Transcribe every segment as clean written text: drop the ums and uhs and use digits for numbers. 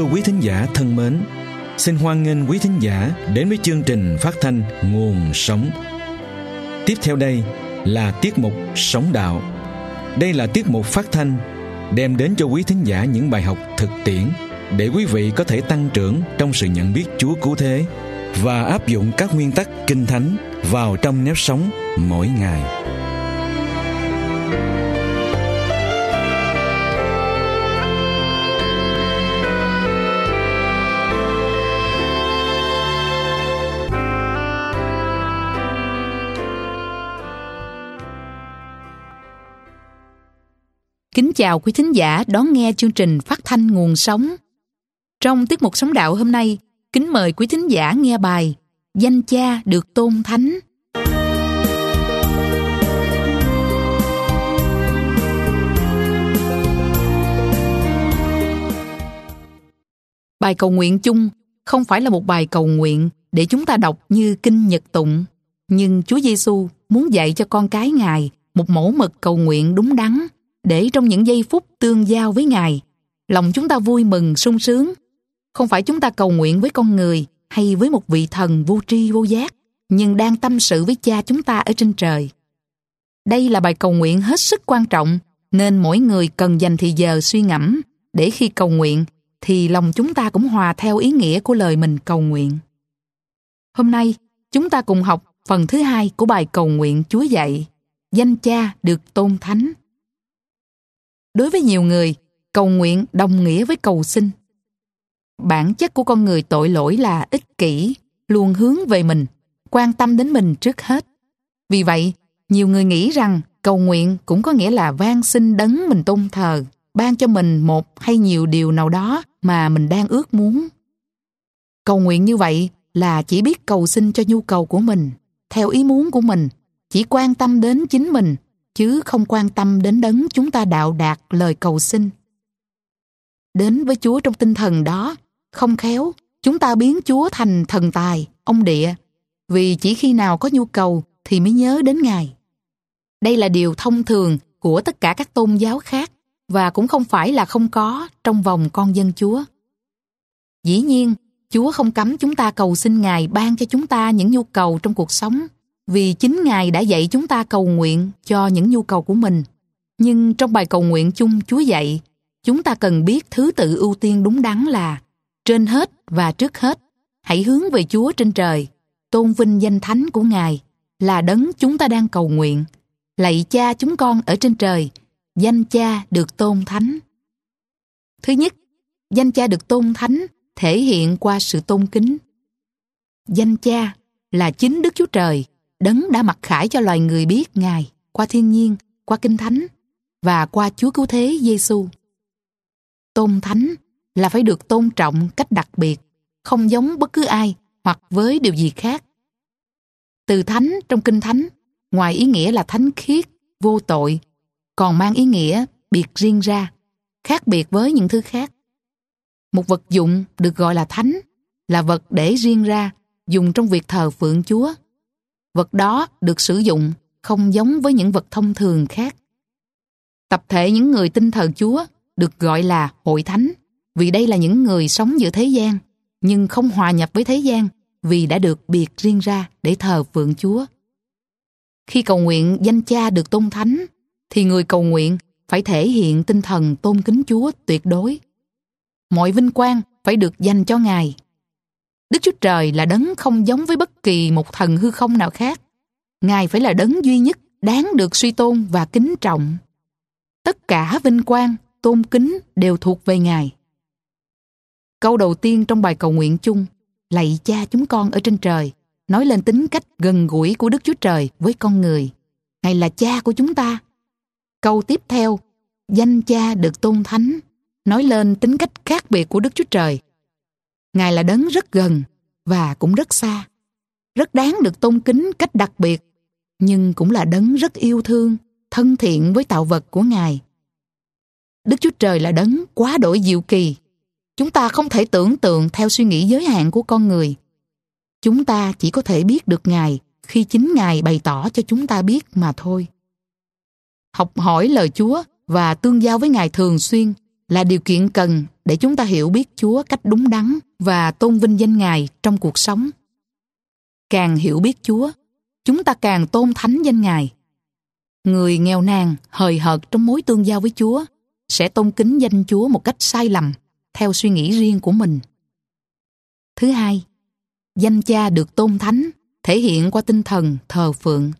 Thưa quý thính giả thân mến, xin hoan nghênh quý thính giả đến với chương trình phát thanh Nguồn Sống. Tiếp theo đây là tiết mục Sống Đạo. Đây là tiết mục phát thanh đem đến cho quý thính giả những bài học thực tiễn để quý vị có thể tăng trưởng trong sự nhận biết Chúa cứu thế và áp dụng các nguyên tắc Kinh Thánh vào trong nếp sống mỗi ngày. Kính chào quý thính giả đón nghe chương trình phát thanh Nguồn Sống. Trong tiết mục Sống Đạo hôm nay, kính mời quý thính giả nghe bài Danh Cha được tôn thánh. Bài cầu nguyện chung không phải là một bài cầu nguyện để chúng ta đọc như kinh Nhật tụng, nhưng Chúa Giêsu muốn dạy cho con cái Ngài một mẫu mực cầu nguyện đúng đắn, để trong những giây phút tương giao với Ngài, lòng chúng ta vui mừng sung sướng. Không phải chúng ta cầu nguyện với con người hay với một vị thần vô tri vô giác, nhưng đang tâm sự với Cha chúng ta ở trên trời. Đây là bài cầu nguyện hết sức quan trọng, nên mỗi người cần dành thì giờ suy ngẫm, để khi cầu nguyện thì lòng chúng ta cũng hòa theo ý nghĩa của lời mình cầu nguyện. Hôm nay, chúng ta cùng học phần thứ 2 của bài cầu nguyện Chúa dạy, Danh Cha được tôn thánh. Đối với nhiều người, cầu nguyện đồng nghĩa với cầu xin. Bản chất của con người tội lỗi là ích kỷ, luôn hướng về mình, quan tâm đến mình trước hết. Vì vậy, nhiều người nghĩ rằng cầu nguyện cũng có nghĩa là van xin đấng mình tôn thờ, ban cho mình một hay nhiều điều nào đó mà mình đang ước muốn. Cầu nguyện như vậy là chỉ biết cầu xin cho nhu cầu của mình, theo ý muốn của mình, chỉ quan tâm đến chính mình, chứ không quan tâm đến đấng chúng ta đạo đạt lời cầu xin. Đến với Chúa trong tinh thần đó, không khéo, chúng ta biến Chúa thành thần tài, ông địa, vì chỉ khi nào có nhu cầu thì mới nhớ đến Ngài. Đây là điều thông thường của tất cả các tôn giáo khác, và cũng không phải là không có trong vòng con dân Chúa. Dĩ nhiên, Chúa không cấm chúng ta cầu xin Ngài ban cho chúng ta những nhu cầu trong cuộc sống, vì chính Ngài đã dạy chúng ta cầu nguyện cho những nhu cầu của mình. Nhưng trong bài cầu nguyện chung Chúa dạy, chúng ta cần biết thứ tự ưu tiên đúng đắn là trên hết và trước hết, hãy hướng về Chúa trên trời, tôn vinh danh thánh của Ngài, là đấng chúng ta đang cầu nguyện. Lạy Cha chúng con ở trên trời, danh Cha được tôn thánh. Thứ nhất, danh Cha được tôn thánh thể hiện qua sự tôn kính. Danh Cha là chính Đức Chúa Trời, đấng đã mặc khải cho loài người biết Ngài qua thiên nhiên, qua Kinh Thánh và qua Chúa cứu thế Giêsu. Tôn thánh là phải được tôn trọng cách đặc biệt, không giống bất cứ ai hoặc với điều gì khác. Từ thánh trong Kinh Thánh, ngoài ý nghĩa là thánh khiết, vô tội, còn mang ý nghĩa biệt riêng ra, khác biệt với những thứ khác. Một vật dụng được gọi là thánh, là vật để riêng ra, dùng trong việc thờ phượng Chúa. Vật đó được sử dụng không giống với những vật thông thường khác. Tập thể những người tin thờ Chúa được gọi là hội thánh, vì đây là những người sống giữa thế gian, nhưng không hòa nhập với thế gian vì đã được biệt riêng ra để thờ phượng Chúa. Khi cầu nguyện danh Cha được tôn thánh, thì người cầu nguyện phải thể hiện tinh thần tôn kính Chúa tuyệt đối. Mọi vinh quang phải được dành cho Ngài. Đức Chúa Trời là đấng không giống với bất kỳ một thần hư không nào khác. Ngài phải là đấng duy nhất đáng được suy tôn và kính trọng. Tất cả vinh quang, tôn kính đều thuộc về Ngài. Câu đầu tiên trong bài cầu nguyện chung, lạy Cha chúng con ở trên trời, nói lên tính cách gần gũi của Đức Chúa Trời với con người. Ngài là Cha của chúng ta. Câu tiếp theo, danh Cha được tôn thánh, nói lên tính cách khác biệt của Đức Chúa Trời. Ngài là đấng rất gần và cũng rất xa, rất đáng được tôn kính cách đặc biệt, nhưng cũng là đấng rất yêu thương, thân thiện với tạo vật của Ngài. Đức Chúa Trời là đấng quá đổi diệu kỳ. Chúng ta không thể tưởng tượng theo suy nghĩ giới hạn của con người. Chúng ta chỉ có thể biết được Ngài khi chính Ngài bày tỏ cho chúng ta biết mà thôi. Học hỏi lời Chúa và tương giao với Ngài thường xuyên là điều kiện cần để chúng ta hiểu biết Chúa cách đúng đắn và tôn vinh danh Ngài trong cuộc sống. Càng hiểu biết Chúa, chúng ta càng tôn thánh danh Ngài. Người nghèo nàn, hời hợt trong mối tương giao với Chúa sẽ tôn kính danh Chúa một cách sai lầm, theo suy nghĩ riêng của mình. Thứ hai, danh Cha được tôn thánh thể hiện qua tinh thần thờ phượng.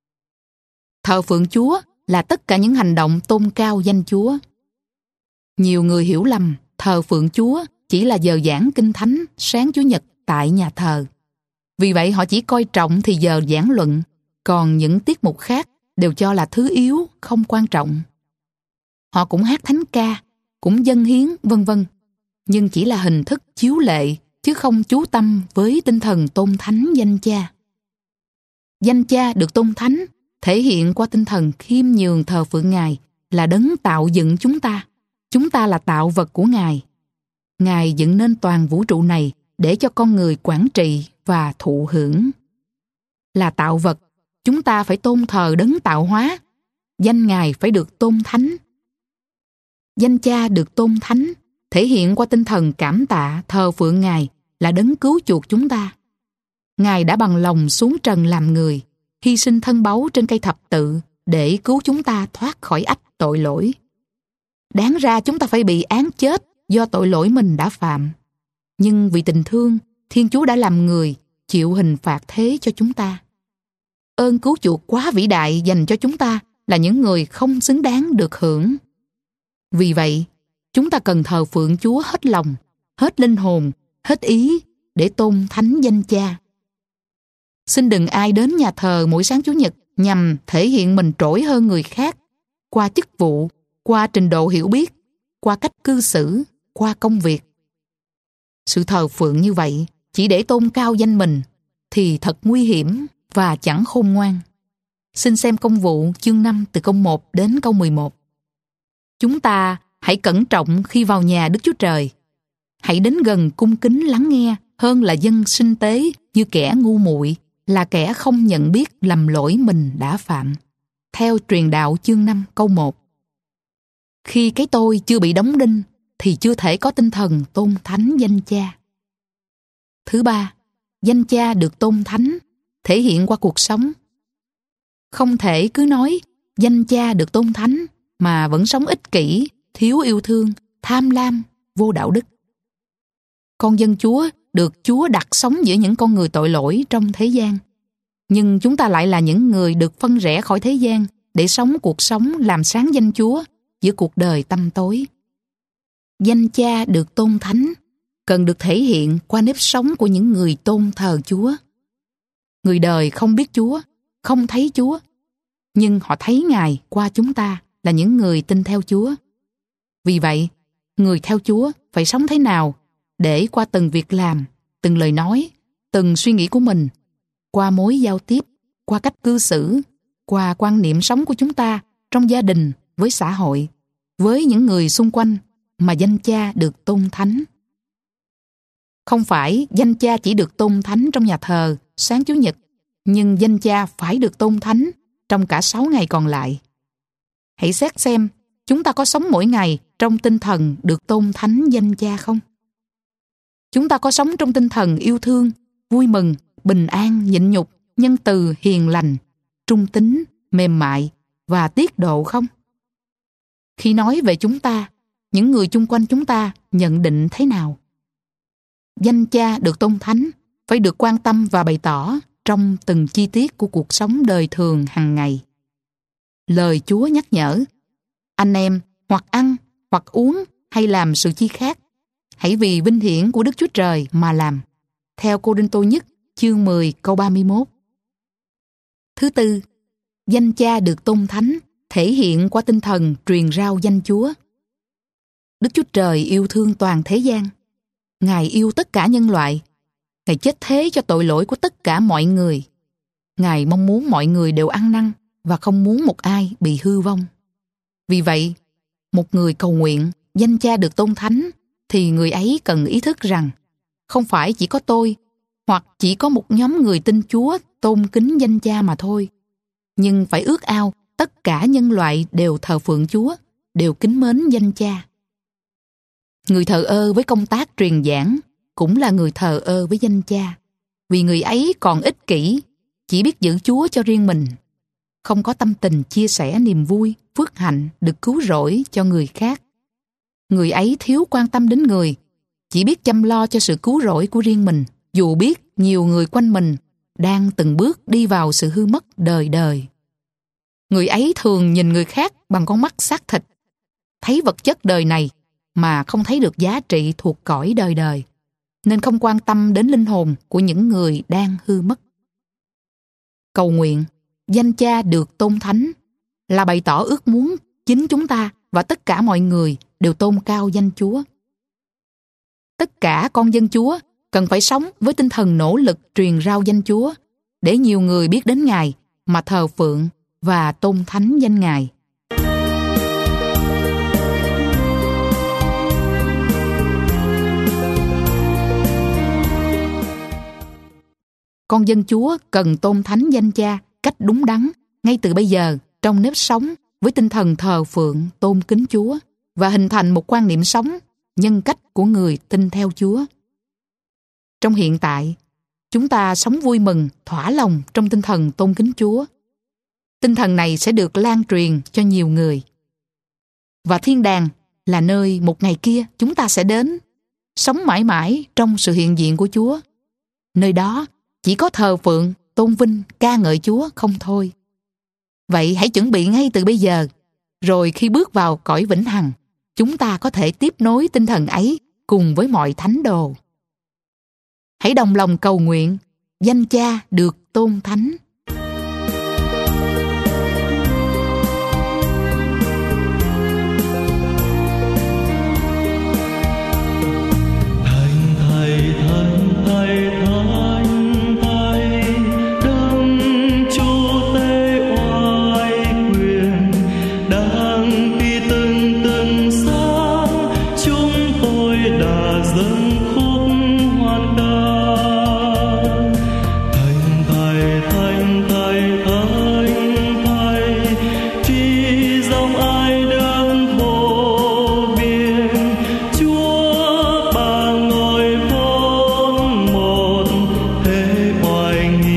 Thờ phượng Chúa là tất cả những hành động tôn cao danh Chúa. Nhiều người hiểu lầm thờ phượng Chúa chỉ là giờ giảng kinh thánh sáng Chủ nhật tại nhà thờ. Vì vậy họ chỉ coi trọng thì giờ giảng luận, còn những tiết mục khác đều cho là thứ yếu, không quan trọng. Họ cũng hát thánh ca, cũng dâng hiến, vân vân, nhưng chỉ là hình thức chiếu lệ, chứ không chú tâm với tinh thần tôn thánh danh Cha. Danh Cha được tôn thánh thể hiện qua tinh thần khiêm nhường thờ phượng Ngài là đấng tạo dựng chúng ta. Chúng ta là tạo vật của Ngài. Ngài dựng nên toàn vũ trụ này để cho con người quản trị và thụ hưởng. Là tạo vật, chúng ta phải tôn thờ đấng tạo hóa. Danh Ngài phải được tôn thánh. Danh Cha được tôn thánh thể hiện qua tinh thần cảm tạ thờ phượng Ngài là đấng cứu chuộc chúng ta. Ngài đã bằng lòng xuống trần làm người, hy sinh thân báu trên cây thập tự để cứu chúng ta thoát khỏi ách tội lỗi. Đáng ra chúng ta phải bị án chết do tội lỗi mình đã phạm. Nhưng vì tình thương, Thiên Chúa đã làm người, chịu hình phạt thế cho chúng ta. Ơn cứu chuộc quá vĩ đại dành cho chúng ta là những người không xứng đáng được hưởng. Vì vậy, chúng ta cần thờ phượng Chúa hết lòng, hết linh hồn, hết ý để tôn thánh danh Cha. Xin đừng ai đến nhà thờ mỗi sáng Chủ nhật nhằm thể hiện mình trỗi hơn người khác qua chức vụ, qua trình độ hiểu biết, qua cách cư xử, qua công việc. Sự thờ phượng như vậy chỉ để tôn cao danh mình thì thật nguy hiểm và chẳng khôn ngoan. Xin xem Công vụ chương 5 từ câu 1 đến câu 11. Chúng ta hãy cẩn trọng khi vào nhà Đức Chúa Trời. Hãy đến gần cung kính lắng nghe hơn là dân sinh tế như kẻ ngu muội, là kẻ không nhận biết lầm lỗi mình đã phạm. Theo truyền đạo chương 5 câu 1. Khi cái tôi chưa bị đóng đinh thì chưa thể có tinh thần tôn thánh danh Cha. Thứ ba, danh Cha được tôn thánh thể hiện qua cuộc sống. Không thể cứ nói danh Cha được tôn thánh mà vẫn sống ích kỷ, thiếu yêu thương, tham lam, vô đạo đức. Con dân Chúa được Chúa đặt sống giữa những con người tội lỗi trong thế gian. Nhưng chúng ta lại là những người được phân rẽ khỏi thế gian để sống cuộc sống làm sáng danh Chúa giữa cuộc đời tăm tối. Danh Cha được tôn thánh cần được thể hiện qua nếp sống của những người tôn thờ Chúa. Người đời không biết Chúa, không thấy Chúa, nhưng họ thấy Ngài qua chúng ta là những người tin theo Chúa. Vì vậy, người theo Chúa phải sống thế nào để qua từng việc làm, từng lời nói, từng suy nghĩ của mình, qua mối giao tiếp, qua cách cư xử, qua quan niệm sống của chúng ta trong gia đình, với xã hội, với những người xung quanh mà danh Cha được tôn thánh. Không phải danh Cha chỉ được tôn thánh trong nhà thờ sáng Chủ nhật, nhưng danh Cha phải được tôn thánh trong cả 6 ngày còn lại. Hãy xét xem chúng ta có sống mỗi ngày trong tinh thần được tôn thánh danh Cha không? Chúng ta có sống trong tinh thần yêu thương, vui mừng, bình an, nhịn nhục, nhân từ, hiền lành, trung tín, mềm mại và tiết độ không? Khi nói về chúng ta, những người chung quanh chúng ta nhận định thế nào? Danh Cha được tôn thánh phải được quan tâm và bày tỏ trong từng chi tiết của cuộc sống đời thường hàng ngày. Lời Chúa nhắc nhở, anh em hoặc ăn, hoặc uống hay làm sự chi khác, hãy vì vinh hiển của Đức Chúa Trời mà làm. Theo Cô-rinh-tô nhất chương 10 câu 31. Thứ tư, danh Cha được tôn thánh thể hiện qua tinh thần truyền rao danh Chúa. Đức Chúa Trời yêu thương toàn thế gian. Ngài yêu tất cả nhân loại. Ngài chết thế cho tội lỗi của tất cả mọi người. Ngài mong muốn mọi người đều ăn năn và không muốn một ai bị hư vong. Vì vậy, một người cầu nguyện danh Cha được tôn thánh thì người ấy cần ý thức rằng không phải chỉ có tôi hoặc chỉ có một nhóm người tin Chúa tôn kính danh Cha mà thôi, nhưng phải ước ao tất cả nhân loại đều thờ phượng Chúa, đều kính mến danh Cha. Người thờ ơ với công tác truyền giảng cũng là người thờ ơ với danh Cha, vì người ấy còn ích kỷ, chỉ biết giữ Chúa cho riêng mình, không có tâm tình chia sẻ niềm vui, phước hạnh được cứu rỗi cho người khác. Người ấy thiếu quan tâm đến người, chỉ biết chăm lo cho sự cứu rỗi của riêng mình, dù biết nhiều người quanh mình đang từng bước đi vào sự hư mất đời đời. Người ấy thường nhìn người khác bằng con mắt xác thịt, thấy vật chất đời này mà không thấy được giá trị thuộc cõi đời đời, nên không quan tâm đến linh hồn của những người đang hư mất. Cầu nguyện, danh Cha được tôn thánh là bày tỏ ước muốn chính chúng ta và tất cả mọi người đều tôn cao danh Chúa. Tất cả con dân Chúa cần phải sống với tinh thần nỗ lực truyền rao danh Chúa để nhiều người biết đến Ngài mà thờ phượng và tôn thánh danh Ngài. Con dân Chúa cần tôn thánh danh Cha cách đúng đắn ngay từ bây giờ trong nếp sống với tinh thần thờ phượng tôn kính Chúa và hình thành một quan niệm sống, nhân cách của người tin theo Chúa. Trong hiện tại, chúng ta sống vui mừng, thỏa lòng trong tinh thần tôn kính Chúa. Tinh thần này sẽ được lan truyền cho nhiều người. Và thiên đàng là nơi một ngày kia chúng ta sẽ đến, sống mãi mãi trong sự hiện diện của Chúa. Nơi đó chỉ có thờ phượng, tôn vinh, ca ngợi Chúa không thôi. Vậy hãy chuẩn bị ngay từ bây giờ, rồi khi bước vào cõi vĩnh hằng, chúng ta có thể tiếp nối tinh thần ấy cùng với mọi thánh đồ. Hãy đồng lòng cầu nguyện, danh Cha được tôn thánh.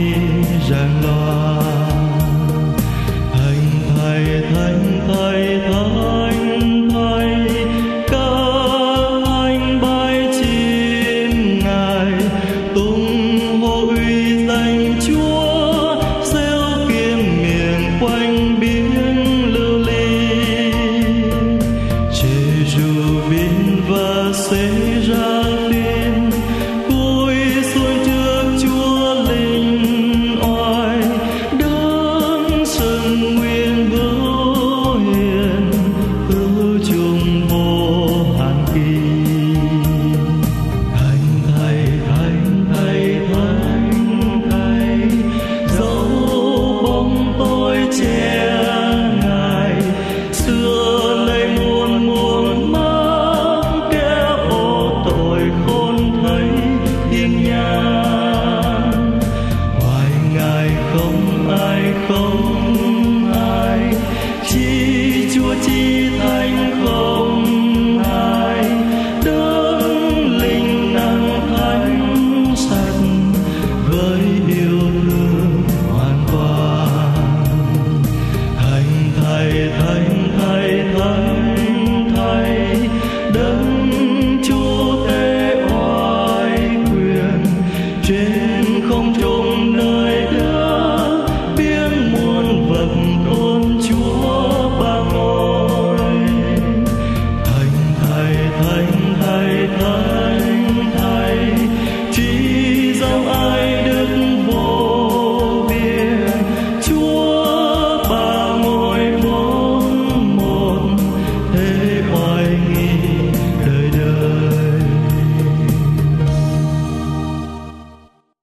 Thánh Thầy